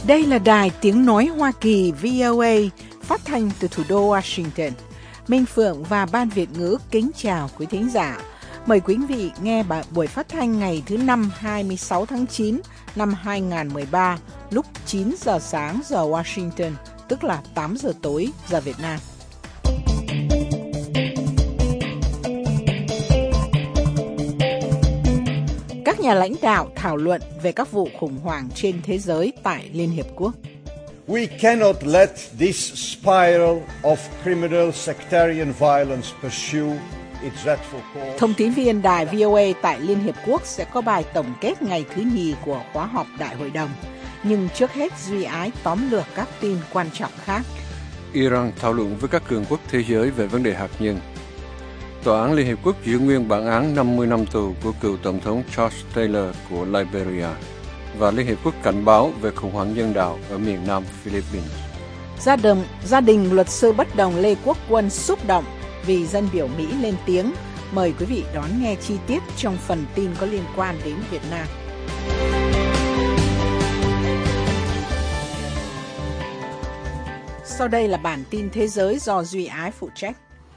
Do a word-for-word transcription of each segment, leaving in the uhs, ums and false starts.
Đây là đài tiếng nói Hoa Kỳ vê o a phát thanh từ thủ đô Washington. Minh Phượng và Ban Việt ngữ kính chào quý thính giả. Mời quý vị nghe buổi phát thanh ngày thứ năm hai mươi sáu tháng chín năm hai nghìn không trăm mười ba lúc chín giờ sáng giờ Washington, tức là tám giờ tối giờ Việt Nam. Các nhà lãnh đạo thảo luận về các vụ khủng hoảng trên thế giới tại Liên Hiệp Quốc. We cannot let this spiral of criminal sectarian violence pursue its dreadful course. Thông tín viên đài vê o a tại Liên Hiệp Quốc sẽ có bài tổng kết ngày thứ nhì của khóa họp Đại hội đồng. Nhưng trước hết, Duy Ái tóm lược các tin quan trọng khác. Iran thảo luận với các cường quốc thế giới về vấn đề hạt nhân. Tòa án Liên Hiệp Quốc giữ nguyên bản án năm mươi năm tù của cựu Tổng thống Charles Taylor của Liberia. Và Liên Hiệp Quốc cảnh báo về khủng hoảng nhân đạo ở miền Nam Philippines. Gia đình, gia đình luật sư bất đồng Lê Quốc Quân xúc động vì dân biểu Mỹ lên tiếng. Mời quý vị đón nghe chi tiết trong phần tin có liên quan đến Việt Nam. Sau đây là bản tin thế giới do Duy Ái phụ trách.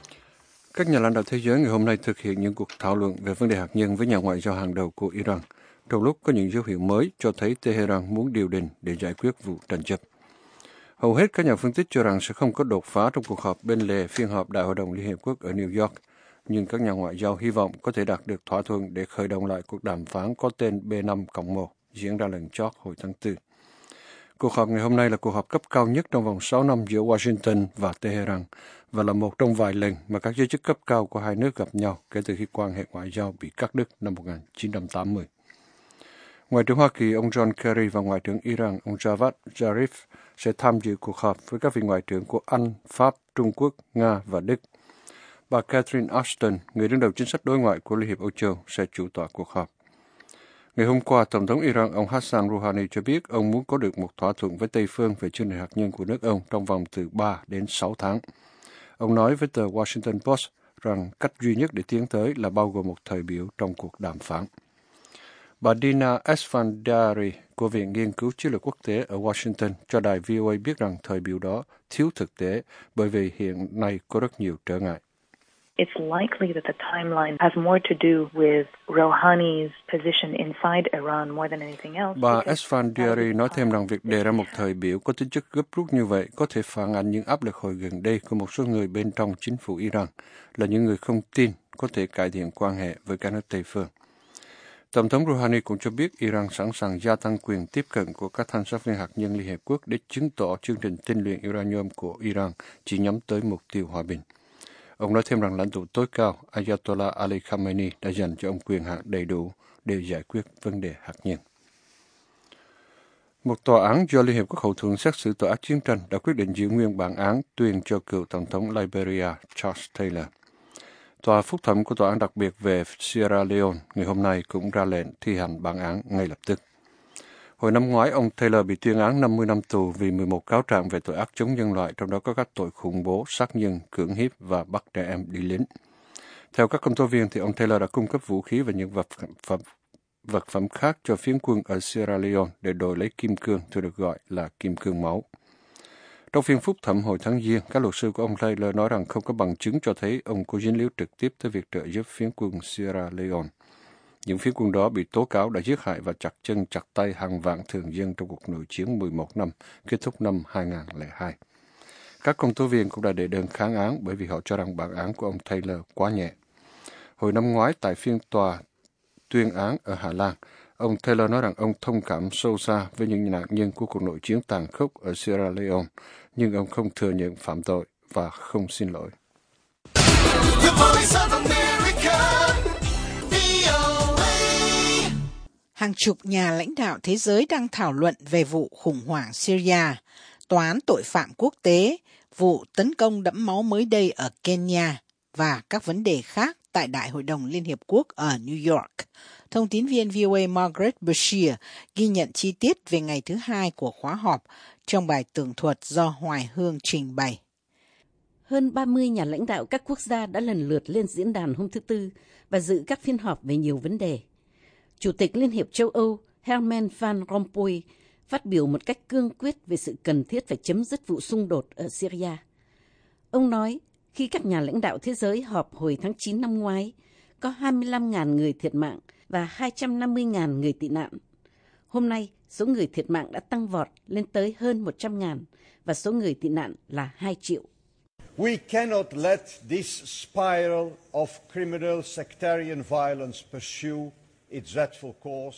Các nhà lãnh đạo thế giới ngày hôm nay thực hiện những cuộc thảo luận về vấn đề hạt nhân với nhà ngoại giao hàng đầu của Iran, trong lúc có những dấu hiệu mới cho thấy Tehran muốn điều đình để giải quyết vụ tranh chấp. Hầu hết các nhà phân tích cho rằng sẽ không có đột phá trong cuộc họp bên lề phiên họp Đại hội đồng Liên Hiệp Quốc ở New York, nhưng các nhà ngoại giao hy vọng có thể đạt được thỏa thuận để khởi động lại cuộc đàm phán có tên B năm cộng một diễn ra lần chót hồi tháng tư. Cuộc họp ngày hôm nay là cuộc họp cấp cao nhất trong vòng sáu năm giữa Washington và Tehran và là một trong vài lần mà các giới chức cấp cao của hai nước gặp nhau kể từ khi quan hệ ngoại giao bị cắt đứt năm một nghìn chín trăm tám mươi. Ngoại trưởng Hoa Kỳ ông John Kerry và Ngoại trưởng Iran ông Javad Zarif sẽ tham dự cuộc họp với các vị ngoại trưởng của Anh, Pháp, Trung Quốc, Nga và Đức. Bà Catherine Ashton, người đứng đầu chính sách đối ngoại của Liên hiệp Âu Châu, sẽ chủ tọa cuộc họp. Ngày hôm qua, Tổng thống Iran ông Hassan Rouhani cho biết ông muốn có được một thỏa thuận với Tây phương về chương trình hạt nhân của nước ông trong vòng từ ba đến sáu tháng. Ông nói với tờ Washington Post rằng cách duy nhất để tiến tới là bao gồm một thời biểu trong cuộc đàm phán. Bà Dina Esfandiari của Viện Nghiên cứu Chiến lược Quốc tế ở Washington cho đài vê o a biết rằng thời biểu đó thiếu thực tế bởi vì hiện nay có rất nhiều trở ngại. It's likely that the timeline has more to do with Rouhani's position inside Iran more than anything else. Bà Esfandiari nói thêm rằng việc đề ra một thời biểu có tính chất gấp rút như vậy có thể phản ánh những áp lực hồi gần đây của một số người bên trong chính phủ Iran, là những người không tin có thể cải thiện quan hệ với các nước Tây phương. Tổng thống Rouhani cũng cho biết Iran sẵn sàng gia tăng quyền tiếp cận của các thanh sát viên hạt nhân Liên Hiệp Quốc để chứng tỏ chương trình tinh luyện uranium của Iran chỉ nhắm tới mục tiêu hòa bình. Ông nói thêm rằng lãnh tụ tối cao Ayatollah Ali Khamenei đã dành cho ông quyền hạn đầy đủ để giải quyết vấn đề hạt nhân. Một tòa án do Liên Hiệp Quốc hậu thuẫn xét xử tội ác chiến tranh đã quyết định giữ nguyên bản án tuyên cho cựu Tổng thống Liberia Charles Taylor. Tòa phúc thẩm của Tòa án đặc biệt về Sierra Leone ngày hôm nay cũng ra lệnh thi hành bản án ngay lập tức. Hồi năm ngoái, ông Taylor bị tuyên án năm mươi năm tù vì mười một cáo trạng về tội ác chống nhân loại, trong đó có các tội khủng bố, sát nhân, cưỡng hiếp và bắt trẻ em đi lính. Theo các công tố viên, thì ông Taylor đã cung cấp vũ khí và những vật phẩm, vật phẩm khác cho phiến quân ở Sierra Leone để đổi lấy kim cương, thường được gọi là kim cương máu. Trong phiên phúc thẩm hồi tháng Giêng, các luật sư của ông Taylor nói rằng không có bằng chứng cho thấy ông có dính líu trực tiếp tới việc trợ giúp phiến quân Sierra Leone. Những phiến quân đó bị tố cáo đã giết hại và chặt chân chặt tay hàng vạn thường dân trong cuộc nội chiến mười một năm, kết thúc năm hai nghìn không trăm lẻ hai. Các công tố viên cũng đã đệ đơn kháng án bởi vì họ cho rằng bản án của ông Taylor quá nhẹ. Hồi năm ngoái, tại phiên tòa tuyên án ở Hà Lan, ông Taylor nói rằng ông thông cảm sâu xa với những nạn nhân của cuộc nội chiến tàn khốc ở Sierra Leone, nhưng ông không thừa nhận phạm tội và không xin lỗi. Hàng chục nhà lãnh đạo thế giới đang thảo luận về vụ khủng hoảng Syria, tòa án tội phạm quốc tế, vụ tấn công đẫm máu mới đây ở Kenya và các vấn đề khác tại Đại hội đồng Liên Hiệp Quốc ở New York. Thông tín viên vê o a Margaret Bashir ghi nhận chi tiết về ngày thứ hai của khóa họp trong bài tường thuật do Hoài Hương trình bày. Hơn ba mươi nhà lãnh đạo các quốc gia đã lần lượt lên diễn đàn hôm thứ Tư và dự các phiên họp về nhiều vấn đề. Chủ tịch Liên hiệp châu Âu Herman Van Rompuy phát biểu một cách cương quyết về sự cần thiết phải chấm dứt vụ xung đột ở Syria. Ông nói, khi các nhà lãnh đạo thế giới họp hồi tháng chín năm ngoái, có hai mươi lăm nghìn người thiệt mạng và hai trăm năm mươi nghìn người tị nạn. Hôm nay, số người thiệt mạng đã tăng vọt lên tới hơn một trăm nghìn và số người tị nạn là hai triệu. We cannot let this spiral of criminal sectarian violence pursue its dreadful course.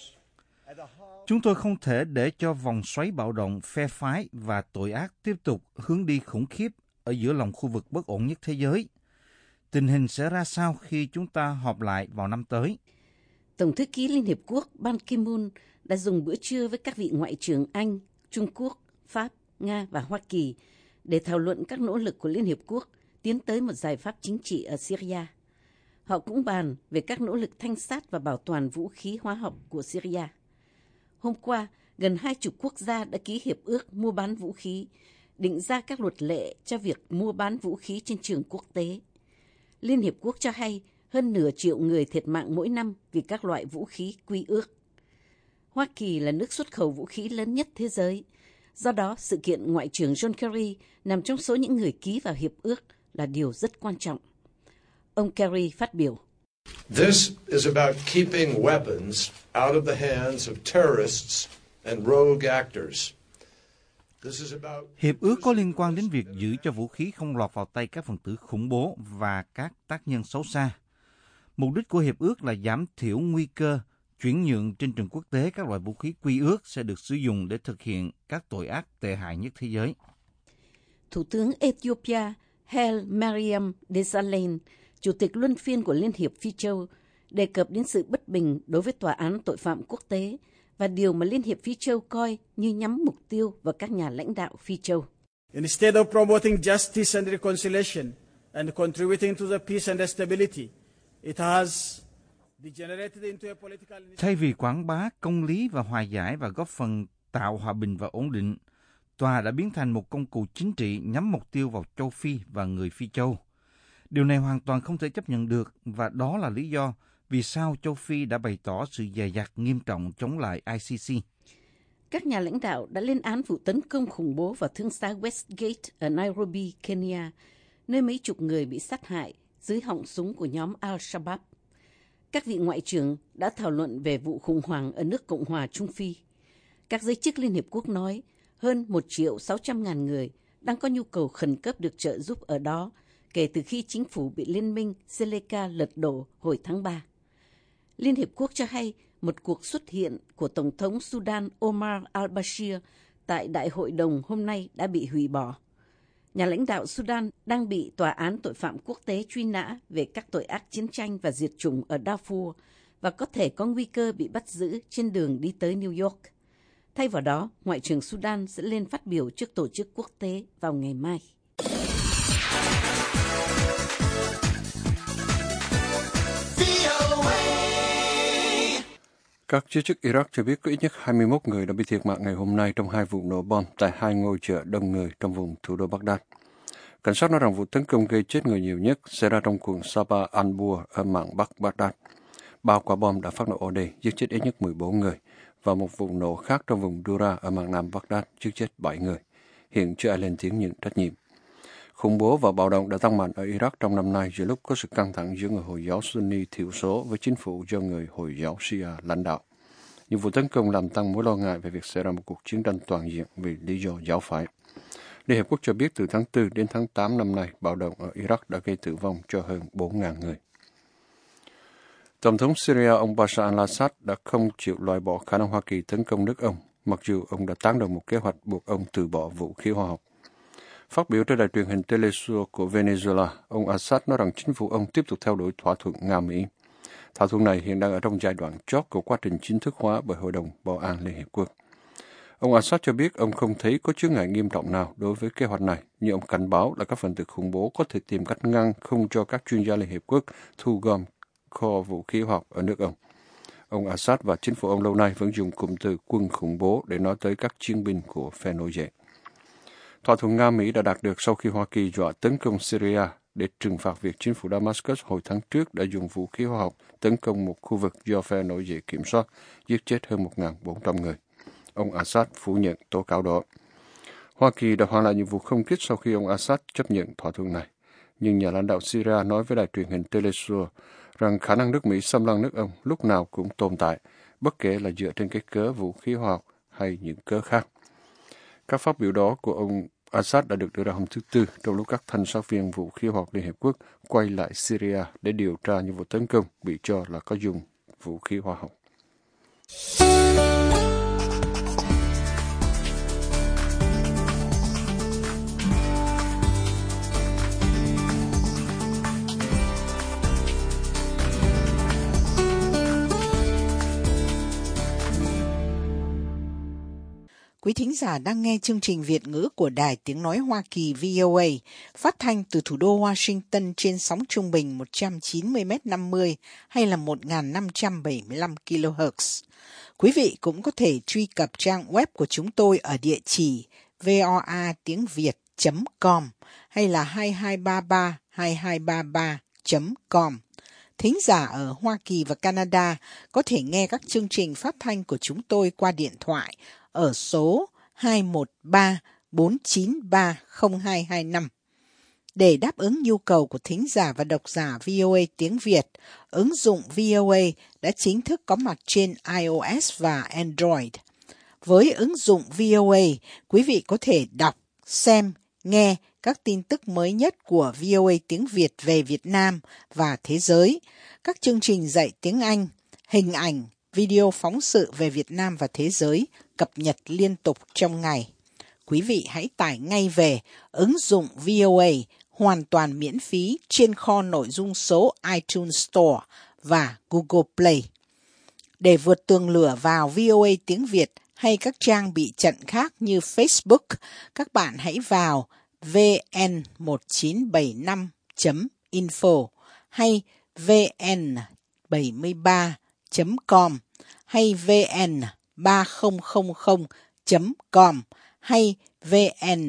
Chúng tôi không thể để cho vòng xoáy bạo động, phe phái và tội ác tiếp tục hướng đi khủng khiếp ở giữa lòng khu vực bất ổn nhất thế giới. Tình hình sẽ ra sao khi chúng ta họp lại vào năm tới? Tổng thư ký Liên Hiệp Quốc Ban Ki-moon đã dùng bữa trưa với các vị ngoại trưởng Anh, Trung Quốc, Pháp, Nga và Hoa Kỳ để thảo luận các nỗ lực của Liên Hiệp Quốc tiến tới một giải pháp chính trị ở Syria. Họ cũng bàn về các nỗ lực thanh sát và bảo toàn vũ khí hóa học của Syria. Hôm qua, gần hai chục quốc gia đã ký hiệp ước mua bán vũ khí, định ra các luật lệ cho việc mua bán vũ khí trên trường quốc tế. Liên Hiệp Quốc cho hay hơn nửa triệu người thiệt mạng mỗi năm vì các loại vũ khí quy ước. Hoa Kỳ là nước xuất khẩu vũ khí lớn nhất thế giới. Do đó, sự kiện Ngoại trưởng John Kerry nằm trong số những người ký vào hiệp ước là điều rất quan trọng. Ông Kerry phát biểu. This is about keeping weapons out of the hands of terrorists and rogue actors. This is about... Hiệp ước có liên quan đến việc giữ cho vũ khí không lọt vào tay các phần tử khủng bố và các tác nhân xấu xa. Mục đích của hiệp ước là giảm thiểu nguy cơ chuyển nhượng trên trường quốc tế các loại vũ khí quy ước sẽ được sử dụng để thực hiện các tội ác tệ hại nhất thế giới. Thủ tướng Ethiopia Haile Mariam Desalegn, Chủ tịch luân phiên của Liên hiệp Phi Châu, đề cập đến sự bất bình đối với tòa án tội phạm quốc tế và điều mà Liên hiệp Phi Châu coi như nhắm mục tiêu vào các nhà lãnh đạo Phi Châu. Instead of promoting justice and reconciliation and contributing to the peace and stability, it has degenerated into a political... Thay vì quảng bá công lý và hòa giải và góp phần tạo hòa bình và ổn định, tòa đã biến thành một công cụ chính trị nhắm mục tiêu vào châu Phi và người Phi Châu. Điều này hoàn toàn không thể chấp nhận được và đó là lý do vì sao châu Phi đã bày tỏ sự dè dặt nghiêm trọng chống lại I C C. Các nhà lãnh đạo đã lên án vụ tấn công khủng bố vào thương xá Westgate ở Nairobi, Kenya, nơi mấy chục người bị sát hại dưới họng súng của nhóm Al-Shabaab. Các vị ngoại trưởng đã thảo luận về vụ khủng hoảng ở nước Cộng hòa Trung Phi. Các giới chức Liên Hiệp Quốc nói hơn một triệu sáu trăm ngàn người đang có nhu cầu khẩn cấp được trợ giúp ở đó kể từ khi chính phủ bị liên minh Seleka lật đổ hồi tháng ba. Liên Hiệp Quốc cho hay một cuộc xuất hiện của Tổng thống Sudan Omar al-Bashir tại Đại hội đồng hôm nay đã bị hủy bỏ. Nhà lãnh đạo Sudan đang bị Tòa án Tội phạm Quốc tế truy nã về các tội ác chiến tranh và diệt chủng ở Darfur và có thể có nguy cơ bị bắt giữ trên đường đi tới New York. Thay vào đó, Ngoại trưởng Sudan sẽ lên phát biểu trước tổ chức quốc tế vào ngày mai. Các giới chức Iraq cho biết có ít nhất hai mươi mốt người đã bị thiệt mạng ngày hôm nay trong hai vụ nổ bom tại hai ngôi chợ đông người trong vùng thủ đô Baghdad. Cảnh sát nói rằng vụ tấn công gây chết người nhiều nhất xảy ra trong quận Saba al-Bur ở mạn Bắc Baghdad. Ba quả bom đã phát nổ ở đây, giết chết ít nhất mười bốn người, và một vụ nổ khác trong vùng Dura ở mạn Nam Baghdad giết chết bảy người. Hiện chưa ai lên tiếng nhận trách nhiệm. Khủng bố và bạo động đã tăng mạnh ở Iraq trong năm nay giữa lúc có sự căng thẳng giữa người Hồi giáo Sunni thiểu số với chính phủ do người Hồi giáo Shia lãnh đạo. Những vụ tấn công làm tăng mối lo ngại về việc xảy ra một cuộc chiến tranh toàn diện vì lý do giáo phái. Liên Hiệp Quốc cho biết từ tháng tư đến tháng tám năm nay, bạo động ở Iraq đã gây tử vong cho hơn bốn nghìn người. Tổng thống Syria ông Bashar al-Assad đã không chịu loại bỏ khả năng Hoa Kỳ tấn công nước ông, mặc dù ông đã tán đồng một kế hoạch buộc ông từ bỏ vũ khí hóa học. Phát biểu trên đài truyền hình Telesur của Venezuela, ông Assad nói rằng chính phủ ông tiếp tục theo đuổi thỏa thuận Nga-Mỹ. Thỏa thuận này hiện đang ở trong giai đoạn chót của quá trình chính thức hóa bởi Hội đồng Bảo an Liên Hiệp Quốc. Ông Assad cho biết ông không thấy có chướng ngại nghiêm trọng nào đối với kế hoạch này, nhưng ông cảnh báo là các phần tử khủng bố có thể tìm cách ngăn không cho các chuyên gia Liên Hiệp Quốc thu gom kho vũ khí hóa học ở nước ông. Ông Assad và chính phủ ông lâu nay vẫn dùng cụm từ quân khủng bố để nói tới các chiến binh của phe nổi dậy. Thỏa thuận Nga-Mỹ đã đạt được sau khi Hoa Kỳ dọa tấn công Syria để trừng phạt việc chính phủ Damascus hồi tháng trước đã dùng vũ khí hóa học tấn công một khu vực do phe nổi dậy kiểm soát, giết chết hơn một nghìn bốn trăm người. ông Assad phủ nhận tố cáo đó. Hoa Kỳ đã hoàn lại nhiệm vụ không kích sau khi ông Assad chấp nhận thỏa thuận này. Nhưng nhà lãnh đạo Syria nói với đài truyền hình Telesur rằng khả năng nước Mỹ xâm lăng nước ông lúc nào cũng tồn tại, bất kể là dựa trên cái cớ vũ khí hóa học hay những cớ khác. Các phát biểu đó của ông Assad đã được đưa ra hôm thứ Tư trong lúc các thanh sát viên vũ khí hóa học Liên Hiệp Quốc quay lại Syria để điều tra những vụ tấn công bị cho là có dùng vũ khí hóa học. Quý thính giả đang nghe chương trình Việt ngữ của Đài Tiếng Nói Hoa Kỳ vê o a, phát thanh từ thủ đô Washington trên sóng trung bình một trăm chín mươi mét năm mươi hay là một nghìn năm trăm bảy mươi lăm ki lô héc. Quý vị cũng có thể truy cập trang web của chúng tôi ở địa chỉ voa tiếng việt chấm com hay là hai hai ba ba hai hai ba ba chấm com. Thính giả ở Hoa Kỳ và Canada có thể nghe các chương trình phát thanh của chúng tôi qua điện thoại ở số hai một ba bốn chín ba không hai hai năm. Để đáp ứng nhu cầu của thính giả và độc giả vê o a tiếng Việt, ứng dụng vê o a đã chính thức có mặt trên iOS và Android. Với ứng dụng vê o a, quý vị có thể đọc, xem, nghe các tin tức mới nhất của vê o a tiếng Việt về Việt Nam và thế giới, các chương trình dạy tiếng Anh, hình ảnh, video phóng sự về Việt Nam và thế giới, cập nhật liên tục trong ngày. Quý vị hãy tải ngay về ứng dụng vê o a hoàn toàn miễn phí trên kho nội dung số iTunes Store và Google Play. Để vượt tường lửa vào vê o a tiếng Việt hay các trang bị chặn khác như Facebook, các bạn hãy vào v n một chín bảy năm chấm info hay v n bảy ba chấm com hay v n ba không không không chấm com hay v n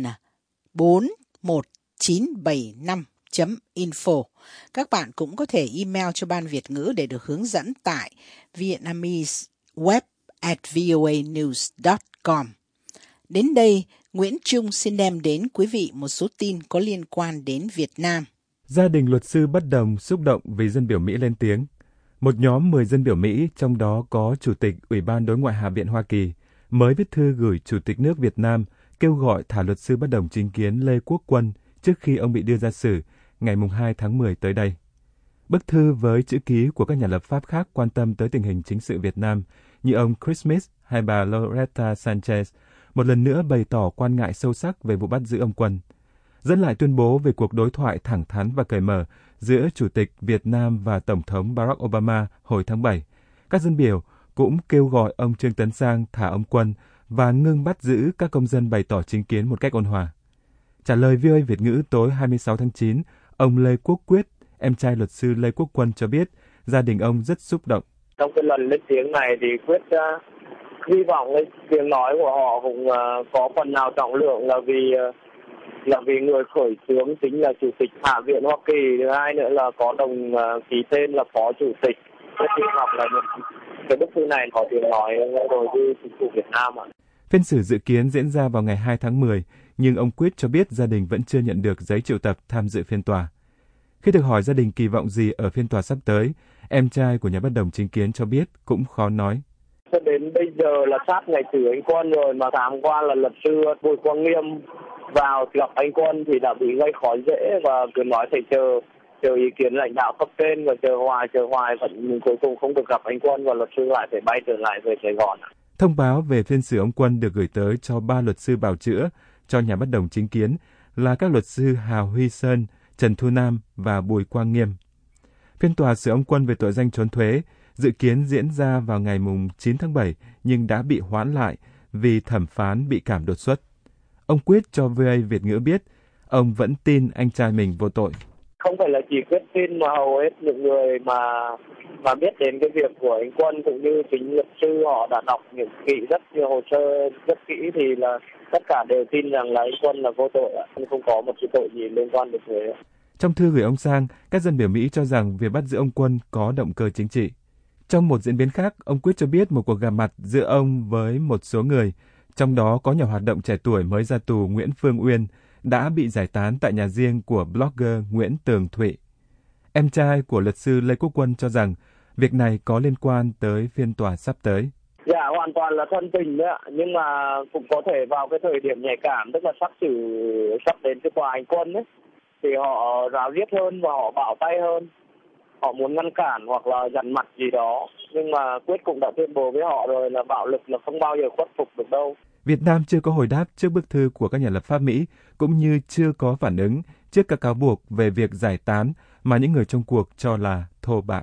bốn một chín bảy năm chấm info. Các bạn cũng có thể email cho Ban Việt ngữ để được hướng dẫn tại vietnamese web at voanews chấm com. Đến đây, Nguyễn Trung xin đem đến quý vị một số tin có liên quan đến Việt Nam. Gia đình luật sư bất đồng xúc động vì dân biểu Mỹ lên tiếng. Một nhóm mười dân biểu Mỹ, trong đó có Chủ tịch Ủy ban Đối ngoại Hạ viện Hoa Kỳ, mới viết thư gửi Chủ tịch nước Việt Nam kêu gọi thả luật sư bất đồng chính kiến Lê Quốc Quân trước khi ông bị đưa ra xử ngày hai tháng mười tới đây. Bức thư với chữ ký của các nhà lập pháp khác quan tâm tới tình hình chính sự Việt Nam như ông Chris Smith hay bà Loretta Sanchez một lần nữa bày tỏ quan ngại sâu sắc về vụ bắt giữ ông Quân. Dẫn lại tuyên bố về cuộc đối thoại thẳng thắn và cởi mở giữa Chủ tịch Việt Nam và Tổng thống Barack Obama hồi tháng bảy, các dân biểu cũng kêu gọi ông Trương Tấn Sang thả ông Quân và ngưng bắt giữ các công dân bày tỏ chính kiến một cách ôn hòa. Trả lời vê o a Việt ngữ tối hai mươi sáu tháng chín, ông Lê Quốc Quyết, em trai luật sư Lê Quốc Quân cho biết gia đình ông rất xúc động. Trong cái lần lên tiếng này thì Quyết uh, hy vọng cái tiếng nói của họ cũng uh, có phần nào trọng lượng là vì uh, là vì người khởi xướng chính là Chủ tịch Hạ viện Hoa Kỳ, thứ hai nữa là có đồng uh, ký tên là Phó Chủ tịch. Rất hy vọng là cái bức thư này có tiếng nói rồi với chính phủ Việt Nam ạ. Phiên xử dự kiến diễn ra vào ngày hai tháng mười, nhưng ông Quyết cho biết gia đình vẫn chưa nhận được giấy triệu tập tham dự phiên tòa. Khi được hỏi gia đình kỳ vọng gì ở phiên tòa sắp tới, em trai của nhà bất đồng chính kiến cho biết cũng khó nói. Cho đến bây giờ là sát ngày xử anh Quân rồi mà tháng qua là luật sư Bùi Quang Nghiêm vào gặp anh Quân thì đã bị gây khó dễ và cứ nói phải chờ chờ ý kiến lãnh đạo cấp trên và chờ hoài chờ hoài vẫn cuối cùng không được gặp anh Quân và luật sư lại phải bay trở lại về Sài Gòn. Thông báo về phiên xử ông Quân được gửi tới cho ba luật sư bào chữa cho nhà bất đồng chính kiến là các luật sư Hào Huy Sơn, Trần Thu Nam và Bùi Quang Nghiêm. Phiên tòa xử ông Quân về tội danh trốn thuế dự kiến diễn ra vào ngày chín tháng bảy nhưng đã bị hoãn lại vì thẩm phán bị cảm đột xuất. Ông Quyết cho vê o a Việt ngữ biết ông vẫn tin anh trai mình vô tội. Không phải là chỉ Quyết tin mà hầu hết những người mà mà biết đến cái việc của anh Quân cũng như chính luật sư họ đã đọc những kỹ rất nhiều hồ sơ rất kỹ thì là tất cả đều tin rằng là anh Quân là vô tội, không có một cái tội gì liên quan đến thuế. Trong thư gửi ông Sang, các dân biểu Mỹ cho rằng việc bắt giữ ông Quân có động cơ chính trị. Trong một diễn biến khác, ông Quyết cho biết một cuộc gặp mặt giữa ông với một số người, trong đó có nhà hoạt động trẻ tuổi mới ra tù Nguyễn Phương Uyên, đã bị giải tán tại nhà riêng của blogger Nguyễn Tường Thụy. Em trai của luật sư Lê Quốc Quân cho rằng việc này có liên quan tới phiên tòa sắp tới. Dạ, hoàn toàn là thân tình đấy ạ, nhưng mà cũng có thể vào cái thời điểm nhạy cảm, tức là sắp xử sắp đến cái tòa hành quân ấy, thì họ ráo riết hơn và họ bảo tay hơn, họ muốn ngăn cản hoặc là dằn mặt gì đó, nhưng mà Quyết cũng đã tuyên bố với họ rồi là bạo lực là không bao giờ khuất phục được đâu. Việt Nam chưa có hồi đáp trước bức thư của các nhà lập pháp Mỹ, cũng như chưa có phản ứng trước các cáo buộc về việc giải tán mà những người trong cuộc cho là thô bạo.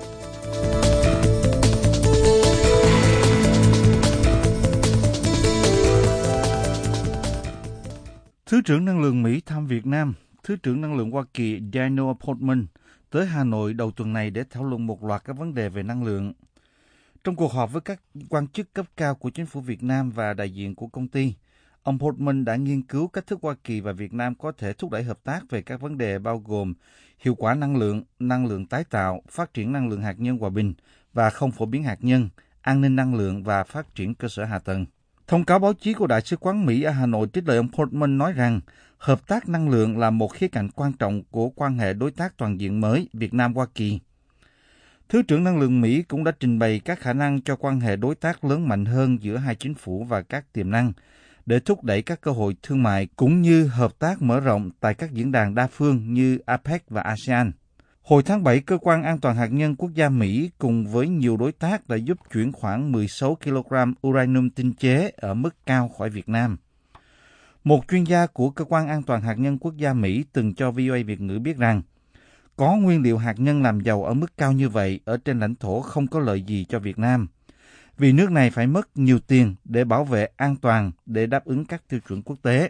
Thứ trưởng Năng lượng Mỹ thăm Việt Nam. Thứ trưởng Năng lượng Hoa Kỳ Daniel Portman tới Hà Nội đầu tuần này để thảo luận một loạt các vấn đề về năng lượng. Trong cuộc họp với các quan chức cấp cao của chính phủ Việt Nam và đại diện của công ty, ông Portman đã nghiên cứu cách thức Hoa Kỳ và Việt Nam có thể thúc đẩy hợp tác về các vấn đề bao gồm hiệu quả năng lượng, năng lượng tái tạo, phát triển năng lượng hạt nhân hòa bình và không phổ biến hạt nhân, an ninh năng lượng và phát triển cơ sở hạ tầng. Thông cáo báo chí của Đại sứ quán Mỹ ở Hà Nội trích lời ông Portman nói rằng hợp tác năng lượng là một khía cạnh quan trọng của quan hệ đối tác toàn diện mới Việt Nam-Hoa Kỳ. Thứ trưởng Năng lượng Mỹ cũng đã trình bày các khả năng cho quan hệ đối tác lớn mạnh hơn giữa hai chính phủ và các tiềm năng để thúc đẩy các cơ hội thương mại cũng như hợp tác mở rộng tại các diễn đàn đa phương như a pếch và a sê an. Hồi tháng bảy, Cơ quan An toàn Hạt nhân Quốc gia Mỹ cùng với nhiều đối tác đã giúp chuyển khoảng mười sáu ki lô gam uranium tinh chế ở mức cao khỏi Việt Nam. Một chuyên gia của Cơ quan An toàn Hạt nhân Quốc gia Mỹ từng cho vê o a Việt ngữ biết rằng có nguyên liệu hạt nhân làm giàu ở mức cao như vậy ở trên lãnh thổ không có lợi gì cho Việt Nam, vì nước này phải mất nhiều tiền để bảo vệ an toàn để đáp ứng các tiêu chuẩn quốc tế.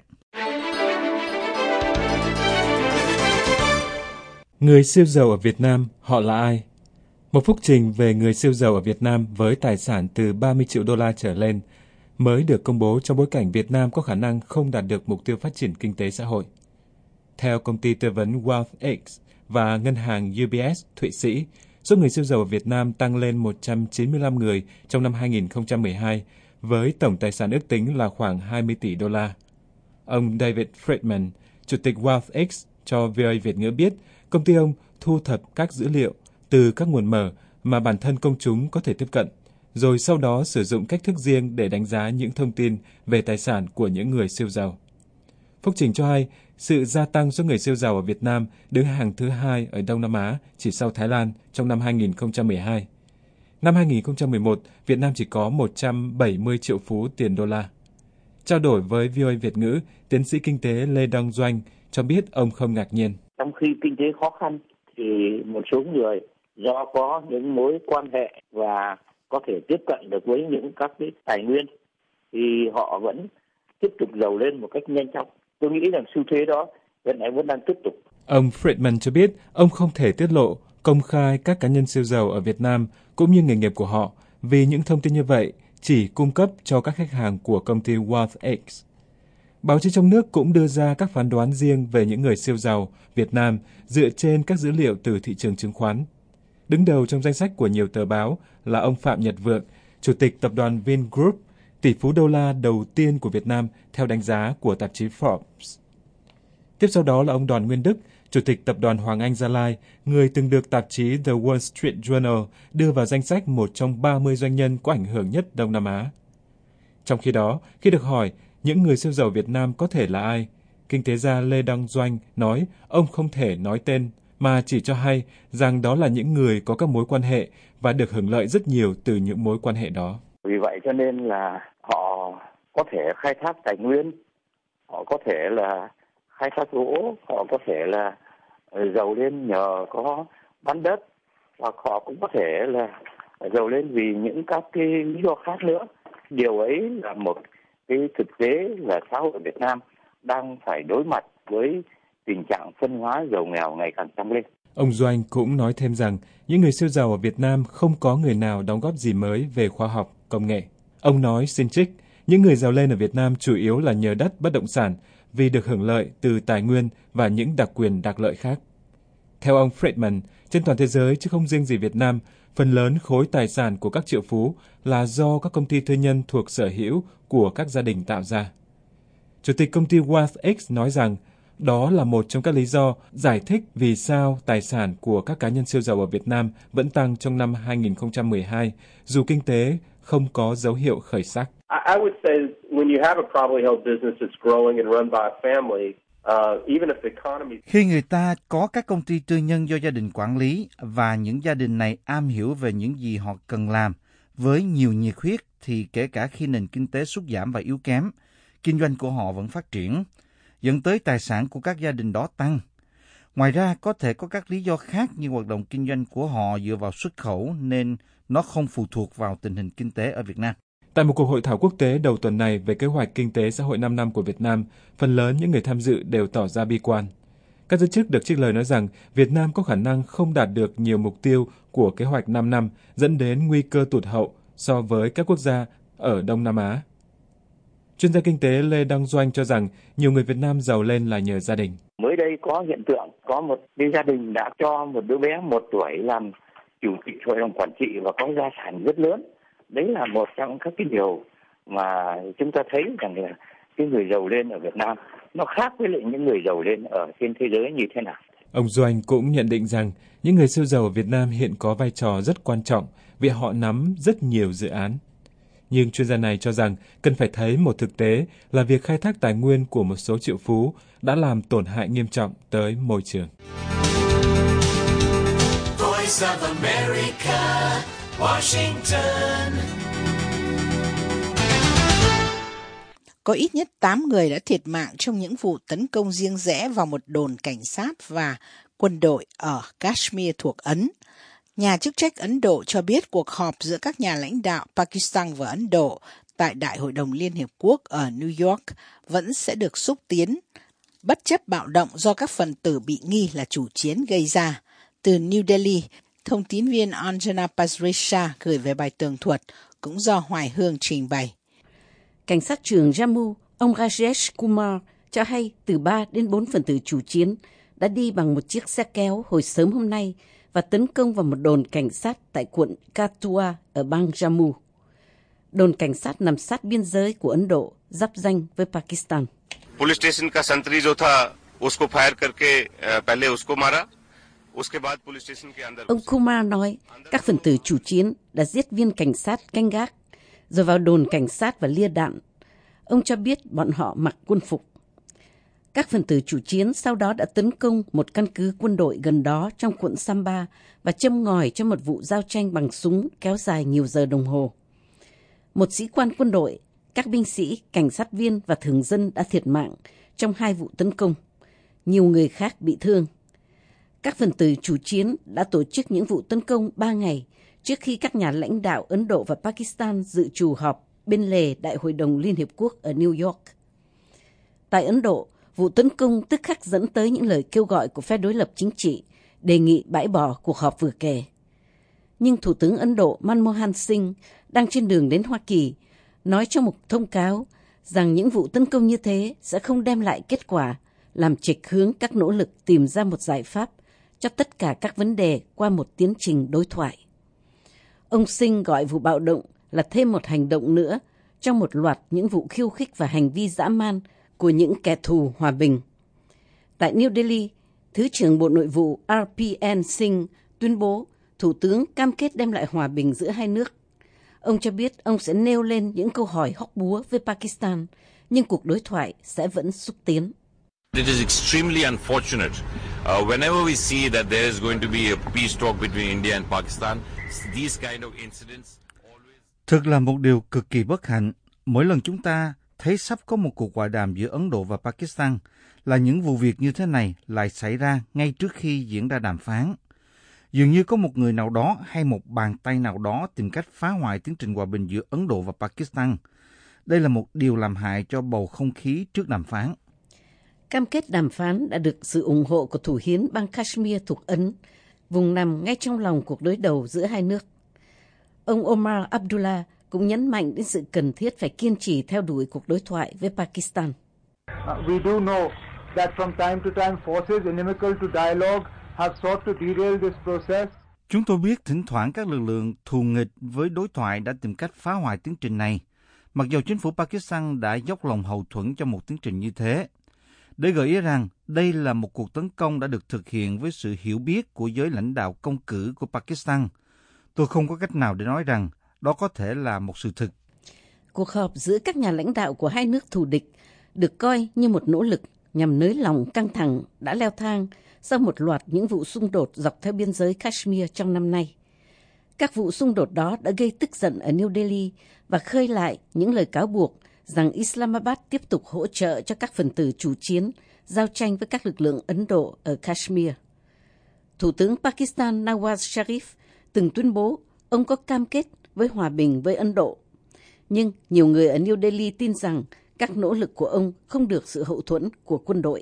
Người siêu giàu ở Việt Nam, họ là ai? Một phúc trình về người siêu giàu ở Việt Nam với tài sản từ ba mươi triệu đô la trở lên mới được công bố trong bối cảnh Việt Nam có khả năng không đạt được mục tiêu phát triển kinh tế xã hội. Theo công ty tư vấn WealthX và ngân hàng u bê ét Thụy Sĩ, số người siêu giàu ở Việt Nam tăng lên một trăm chín mươi lăm người trong năm hai nghìn không trăm mười hai, với tổng tài sản ước tính là khoảng hai mươi tỷ đô la. Ông David Friedman, Chủ tịch WealthX, cho vê o a Việt ngữ biết công ty ông thu thập các dữ liệu từ các nguồn mở mà bản thân công chúng có thể tiếp cận, rồi sau đó sử dụng cách thức riêng để đánh giá những thông tin về tài sản của những người siêu giàu. Phúc trình cho hay, sự gia tăng số người siêu giàu ở Việt Nam đứng hàng thứ hai ở Đông Nam Á, chỉ sau Thái Lan trong năm hai nghìn không trăm mười hai. Năm hai nghìn không trăm mười một, Việt Nam chỉ có một trăm bảy mươi triệu phú tiền đô la. Trao đổi với vê o a Việt ngữ, tiến sĩ kinh tế Lê Đăng Doanh cho biết ông không ngạc nhiên. Trong khi kinh tế khó khăn thì một số người do có những mối quan hệ và có thể tiếp cận được với những các cái tài nguyên thì họ vẫn tiếp tục giàu lên một cách nhanh chóng. Tôi nghĩ rằng xu thế đó hiện nay vẫn đang tiếp tục. Ông Friedman cho biết ông không thể tiết lộ công khai các cá nhân siêu giàu ở Việt Nam cũng như nghề nghiệp của họ, vì những thông tin như vậy chỉ cung cấp cho các khách hàng của công ty WealthX. Báo chí trong nước cũng đưa ra các phán đoán riêng về những người siêu giàu Việt Nam dựa trên các dữ liệu từ thị trường chứng khoán. Đứng đầu trong danh sách của nhiều tờ báo là ông Phạm Nhật Vượng, Chủ tịch tập đoàn Vingroup, tỷ phú đô la đầu tiên của Việt Nam theo đánh giá của tạp chí Forbes. Tiếp sau đó là ông Đoàn Nguyên Đức, Chủ tịch tập đoàn Hoàng Anh Gia Lai, người từng được tạp chí The Wall Street Journal đưa vào danh sách một trong ba mươi doanh nhân có ảnh hưởng nhất Đông Nam Á. Trong khi đó, khi được hỏi những người siêu giàu Việt Nam có thể là ai, kinh tế gia Lê Đăng Doanh nói ông không thể nói tên, mà chỉ cho hay rằng đó là những người có các mối quan hệ và được hưởng lợi rất nhiều từ những mối quan hệ đó. Vì vậy cho nên là họ có thể khai thác tài nguyên, họ có thể là khai thác gỗ, họ có thể là giàu lên nhờ có bán đất, hoặc họ cũng có thể là giàu lên vì những các cái lý do khác nữa. Điều ấy là một cái thực tế là xã hội Việt Nam đang phải đối mặt với tình trạng phân hóa giàu nghèo ngày càng tăng lên. Ông Doanh cũng nói thêm rằng những người siêu giàu ở Việt Nam không có người nào đóng góp gì mới về khoa học, công nghệ. Ông nói xin trích, những người giàu lên ở Việt Nam chủ yếu là nhờ đất bất động sản vì được hưởng lợi từ tài nguyên và những đặc quyền đặc lợi khác. Theo ông Friedman, Trên toàn thế giới, chứ không riêng gì Việt Nam, phần lớn khối tài sản của các triệu phú là do các công ty tư nhân thuộc sở hữu của các gia đình tạo ra. Chủ tịch công ty WealthX nói rằng đó là một trong các lý do giải thích vì sao tài sản của các cá nhân siêu giàu ở Việt Nam vẫn tăng trong năm hai nghìn không trăm mười hai, dù kinh tế không có dấu hiệu khởi sắc. I would say when you have a privately held business that's growing and run by a family, uh, even if the economy... Khi người ta có các công ty tư nhân do gia đình quản lý và những gia đình này am hiểu về những gì họ cần làm với nhiều nhiệt huyết, thì kể cả khi nền kinh tế sút giảm và yếu kém, kinh doanh của họ vẫn phát triển, dẫn tới tài sản của các gia đình đó tăng. Ngoài ra, có thể có các lý do khác như hoạt động kinh doanh của họ dựa vào xuất khẩu nên nó không phụ thuộc vào tình hình kinh tế ở Việt Nam. Tại một cuộc hội thảo quốc tế đầu tuần này về kế hoạch kinh tế xã hội năm năm của Việt Nam, phần lớn những người tham dự đều tỏ ra bi quan. Các giới chức được trích lời nói rằng Việt Nam có khả năng không đạt được nhiều mục tiêu của kế hoạch năm năm, dẫn đến nguy cơ tụt hậu so với các quốc gia ở Đông Nam Á. Chuyên gia kinh tế Lê Đăng Doanh cho rằng nhiều người Việt Nam giàu lên là nhờ gia đình. Mới đây có hiện tượng có một cái gia đình đã cho một đứa bé một tuổi làm chủ tịch hội đồng quản trị và có gia sản rất lớn. Đấy là một trong các cái điều mà chúng ta thấy rằng là cái người giàu lên ở Việt Nam nó khác với lại những người giàu lên ở trên thế giới như thế nào. Ông Doanh cũng nhận định rằng những người siêu giàu ở Việt Nam hiện có vai trò rất quan trọng vì họ nắm rất nhiều dự án. Nhưng chuyên gia này cho rằng cần phải thấy một thực tế là việc khai thác tài nguyên của một số triệu phú đã làm tổn hại nghiêm trọng tới môi trường. Voice of America, Washington. Có ít nhất tám người đã thiệt mạng trong những vụ tấn công riêng rẽ vào một đồn cảnh sát và quân đội ở Kashmir thuộc Ấn. Nhà chức trách Ấn Độ cho biết cuộc họp giữa các nhà lãnh đạo Pakistan và Ấn Độ tại Đại hội đồng Liên Hiệp Quốc ở New York vẫn sẽ được xúc tiến, bất chấp bạo động do các phần tử bị nghi là chủ chiến gây ra. Từ New Delhi, thông tín viên Anjana Pasricha gửi về bài tường thuật, cũng do Hoài Hương trình bày. Cảnh sát trưởng Jammu, ông Rajesh Kumar cho hay từ ba đến bốn phần tử chủ chiến đã đi bằng một chiếc xe kéo hồi sớm hôm nay và tấn công vào một đồn cảnh sát tại quận Kathua ở bang Jammu. Đồn cảnh sát nằm sát biên giới của Ấn Độ, giáp ranh với Pakistan. Police station ka santri jo tha, usko fire karke pehle usko mara. Ông Kumar nói các phần tử chủ chiến đã giết viên cảnh sát canh gác, rồi vào đồn cảnh sát và lia đạn. Ông cho biết bọn họ mặc quân phục. Các phần tử chủ chiến sau đó đã tấn công một căn cứ quân đội gần đó trong quận Samba và châm ngòi cho một vụ giao tranh bằng súng kéo dài nhiều giờ đồng hồ. Một sĩ quan quân đội, các binh sĩ, cảnh sát viên và thường dân đã thiệt mạng trong hai vụ tấn công. Nhiều người khác bị thương. Các phần tử chủ chiến đã tổ chức những vụ tấn công ba ngày trước khi các nhà lãnh đạo Ấn Độ và Pakistan dự trù họp bên lề Đại hội đồng Liên Hiệp Quốc ở New York. Tại Ấn Độ, vụ tấn công tức khắc dẫn tới những lời kêu gọi của phe đối lập chính trị, đề nghị bãi bỏ cuộc họp vừa kể. Nhưng Thủ tướng Ấn Độ Manmohan Singh đang trên đường đến Hoa Kỳ nói trong một thông cáo rằng những vụ tấn công như thế sẽ không đem lại kết quả, làm chệch hướng các nỗ lực tìm ra một giải pháp cho tất cả các vấn đề qua một tiến trình đối thoại. Ông Singh gọi vụ bạo động là thêm một hành động nữa trong một loạt những vụ khiêu khích và hành vi dã man của những kẻ thù hòa bình. Tại New Delhi, Thứ trưởng Bộ Nội vụ R P N Singh tuyên bố Thủ tướng cam kết đem lại hòa bình giữa hai nước. Ông cho biết ông sẽ nêu lên những câu hỏi hóc búa với Pakistan, nhưng cuộc đối thoại sẽ vẫn xúc tiến. It is extremely unfortunate uh, whenever we see that there is going to be a peace talk between India and Pakistan, these kind of incidents always... Thực là một điều cực kỳ bất hạnh. Mỗi lần chúng ta thấy sắp có một cuộc hòa đàm giữa Ấn Độ và Pakistan là những vụ việc như thế này lại xảy ra ngay trước khi diễn ra đàm phán. Dường như có một người nào đó hay một bàn tay nào đó tìm cách phá hoại tiến trình hòa bình giữa Ấn Độ và Pakistan. Đây là một điều làm hại cho bầu không khí trước đàm phán. Cam kết đàm phán đã được sự ủng hộ của thủ hiến bang Kashmir thuộc Ấn, vùng nằm ngay trong lòng cuộc đối đầu giữa hai nước. Ông Omar Abdullah cũng nhấn mạnh đến sự cần thiết phải kiên trì theo đuổi cuộc đối thoại với Pakistan. We do know that from time to time forces inimical to dialogue have sought to derail this process. Chúng tôi biết thỉnh thoảng các lực lượng thù nghịch với đối thoại đã tìm cách phá hoại tiến trình này, mặc dù chính phủ Pakistan đã dốc lòng hậu thuẫn cho một tiến trình như thế. Để gợi ý rằng đây là một cuộc tấn công đã được thực hiện với sự hiểu biết của giới lãnh đạo công cử của Pakistan, tôi không có cách nào để nói rằng đó có thể là một sự thực. Cuộc họp giữa các nhà lãnh đạo của hai nước thù địch được coi như một nỗ lực nhằm nới lỏng căng thẳng đã leo thang sau một loạt những vụ xung đột dọc theo biên giới Kashmir trong năm nay. Các vụ xung đột đó đã gây tức giận ở New Delhi và khơi lại những lời cáo buộc rằng Islamabad tiếp tục hỗ trợ cho các phần tử chủ chiến giao tranh với các lực lượng Ấn Độ ở Kashmir. Thủ tướng Pakistan Nawaz Sharif từng tuyên bố ông có cam kết với hòa bình với Ấn Độ. Nhưng nhiều người ở New Delhi tin rằng các nỗ lực của ông không được sự hậu thuẫn của quân đội.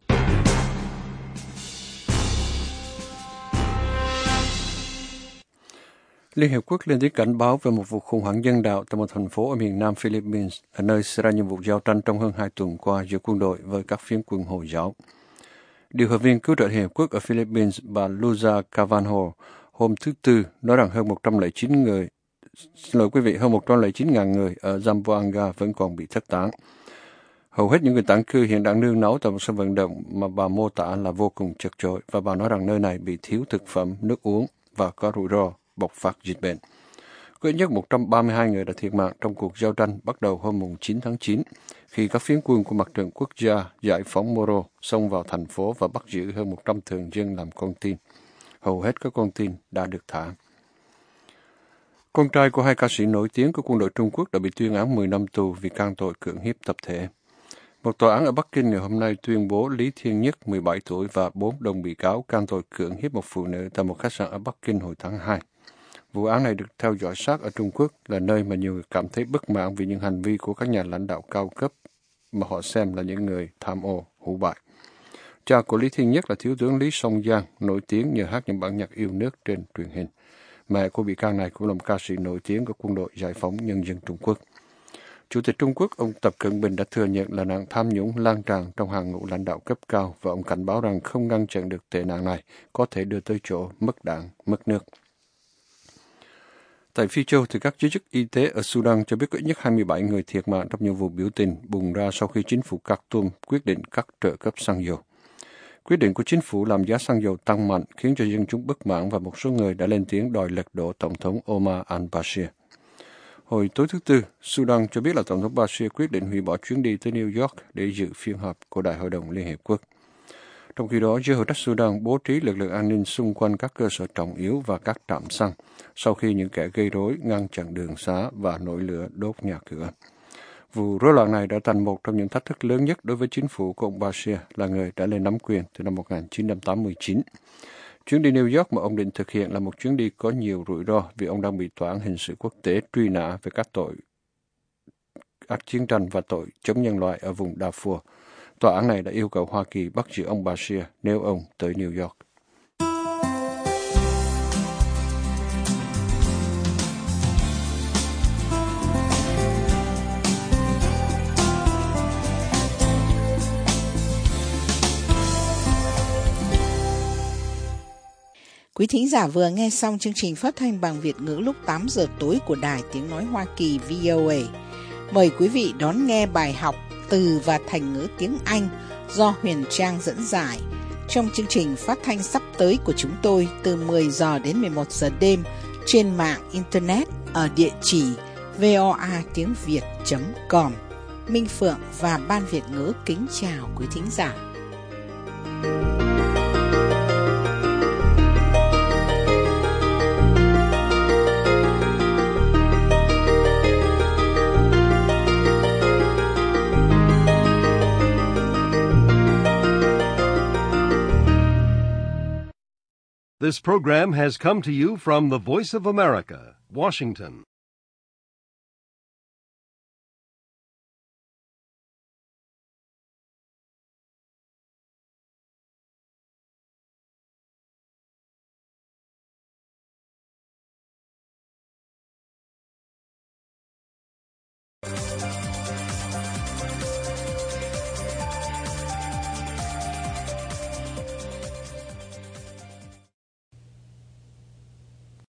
Liên Hiệp Quốc lên tiếng cảnh báo về một vụ khủng hoảng nhân đạo tại một thành phố ở miền nam Philippines, ở nơi xảy ra những vụ giao tranh trong hơn hai tuần qua giữa quân đội với các phiến quân Hồi giáo. Điều hợp viên cứu trợ Liên Hiệp Quốc ở Philippines, bà Luzia Cavanho, hôm thứ Tư nói rằng hơn một trăm lẻ chín người, xin lỗi quý vị, hơn một trăm lẻ chín nghìn người ở Zamboanga vẫn còn bị thất tán. Hầu hết những người tản cư hiện đang nương náu tại một sân vận động mà bà mô tả là vô cùng chật chội, và bà nói rằng nơi này bị thiếu thực phẩm, nước uống và có rủi ro bộc phát dịch bệnh. Có ít nhất một trăm ba mươi hai người đã thiệt mạng trong cuộc giao tranh bắt đầu hôm chín tháng chín, khi các phiến quân của Mặt trận Quốc gia Giải phóng Moro xông vào thành phố và bắt giữ hơn một trăm thường dân làm con tin. Hầu hết các con tin đã được thả. Con trai của hai ca sĩ nổi tiếng của quân đội Trung Quốc đã bị tuyên án mười năm tù vì can tội cưỡng hiếp tập thể. Một tòa án ở Bắc Kinh ngày hôm nay tuyên bố Lý Thiên Nhất, mười bảy tuổi, và bốn đồng bị cáo can tội cưỡng hiếp một phụ nữ tại một khách sạn ở Bắc Kinh hồi tháng hai. Vụ án này được theo dõi sát ở Trung Quốc, là nơi mà nhiều người cảm thấy bất mãn vì những hành vi của các nhà lãnh đạo cao cấp mà họ xem là những người tham ô, hủ bại. Cha của Lý Thiên Nhất là thiếu tướng Lý Song Giang, nổi tiếng nhờ hát những bản nhạc yêu nước trên truyền hình. Mẹ của bị can này cũng là một ca sĩ nổi tiếng của quân đội Giải phóng Nhân dân Trung Quốc. Chủ tịch Trung Quốc, ông Tập Cận Bình đã thừa nhận là nạn tham nhũng lan tràn trong hàng ngũ lãnh đạo cấp cao, và ông cảnh báo rằng không ngăn chặn được tệ nạn này có thể đưa tới chỗ mất đảng, mất nước. Tại Phi Châu, thì các giới chức y tế ở Sudan cho biết có ít nhất hai mươi bảy người thiệt mạng trong những vụ biểu tình bùng ra sau khi chính phủ Khartoum quyết định cắt trợ cấp xăng dầu. Quyết định của chính phủ làm giá xăng dầu tăng mạnh khiến cho dân chúng bất mãn, và một số người đã lên tiếng đòi lật đổ Tổng thống Omar al-Bashir. Hồi tối thứ Tư, Sudan cho biết là Tổng thống Bashir quyết định hủy bỏ chuyến đi tới New York để dự phiên họp của Đại hội đồng Liên Hiệp Quốc. Trong khi đó, giới hữu trách Sudan bố trí lực lượng an ninh xung quanh các cơ sở trọng yếu và các trạm xăng sau khi những kẻ gây rối ngăn chặn đường xá và nổi lửa đốt nhà cửa. Vụ rối loạn này đã thành một trong những thách thức lớn nhất đối với chính phủ của ông Bashir, là người đã lên nắm quyền từ năm một nghìn chín trăm tám mươi chín. Chuyến đi New York mà ông định thực hiện là một chuyến đi có nhiều rủi ro vì ông đang bị tòa án hình sự quốc tế truy nã về các tội ác chiến tranh và tội chống nhân loại ở vùng Darfur. Tòa án này đã yêu cầu Hoa Kỳ bắt giữ ông Bashir nếu ông tới New York. Quý thính giả vừa nghe xong chương trình phát thanh bằng Việt ngữ lúc tám giờ tối của Đài Tiếng Nói Hoa Kỳ vê o a. Mời quý vị đón nghe bài học từ và thành ngữ tiếng Anh do Huyền Trang dẫn giải trong chương trình phát thanh sắp tới của chúng tôi từ mười giờ đến mười một giờ đêm trên mạng Internet ở địa chỉ voa tiếng việt chấm com. Minh Phượng và Ban Việt ngữ kính chào quý thính giả. This program has come to you from the Voice of America, Washington.